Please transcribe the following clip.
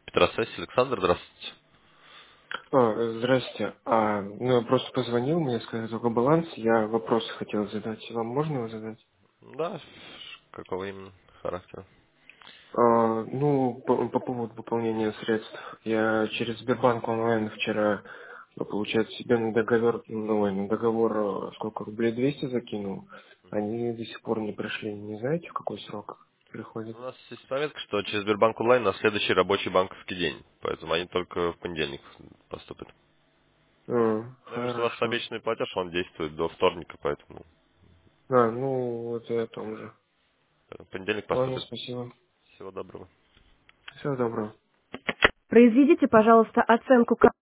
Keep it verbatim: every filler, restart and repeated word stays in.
Петросвязь, Александр, здравствуйте. А, здрасте. А, ну, я просто позвонил, мне сказали только баланс. Я вопросы хотел задать. Вам можно его задать? Да, какого именно характера? А, ну, по, по поводу пополнения средств. Я через Сбербанк онлайн вчера, ну, получается, себе на договор, ну, ой, на договор, э, сколько рублей, двести закинул. Они до сих пор не пришли. Не знаете, в какой срок приходит? У нас есть пометка, что через Сбербанк онлайн на следующий рабочий банковский день, поэтому они только в понедельник поступят. А, Я вижу, что у вас хорошо. обещанный платеж, он действует до вторника, поэтому А, ну, вот и о том же. в понедельник Ладно, поступит. спасибо. Всего доброго. Всего доброго. Произведите, пожалуйста, оценку